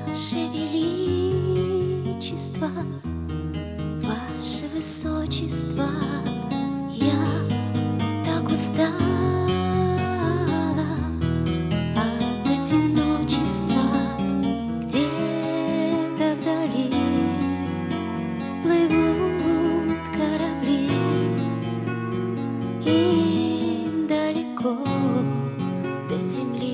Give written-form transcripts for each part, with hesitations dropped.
Ваше Величество, Ваше Высочество, я так устала от одиночества. Где-то вдали плывут корабли, им далеко до земли.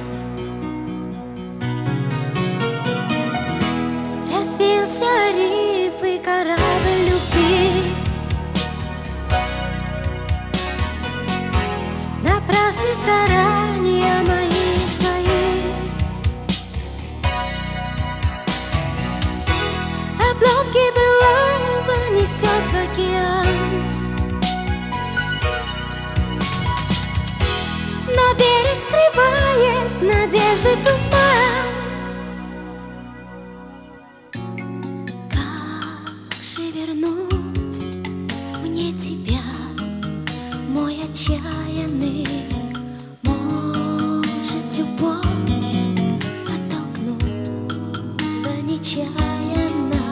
Разбился риф и корабль любви, напрасны старания мои твои. Обломки былого несет в океан, но берег скрывает надежды туман. Как же вернуть мне тебя, мой отчаянный? Может, любовь подтолкнуть, да нечаянно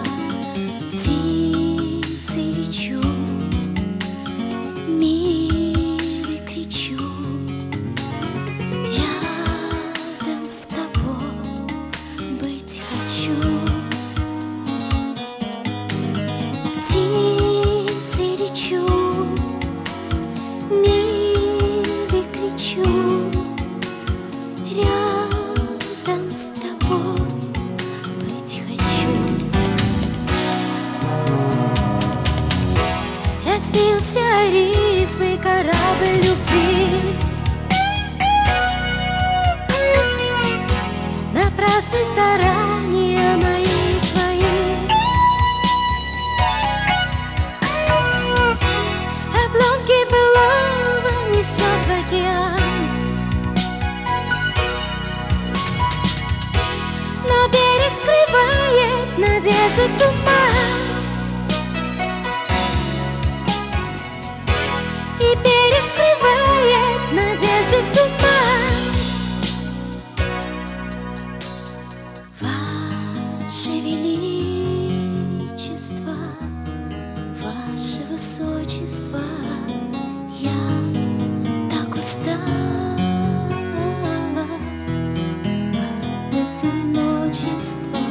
птицей лечу, милый кричу, рядом с тобой быть хочу. Птицей лечу, милый кричу, рядом с тобой быть хочу. Разбился риф и корабль любви, напрасны старания мои твои. Обломки былого несет в океан, но берег скрывает надежду туман. И берег скрывает надежду туман. Ваше Величество, Ваше Высочество, я так устала от одиночества.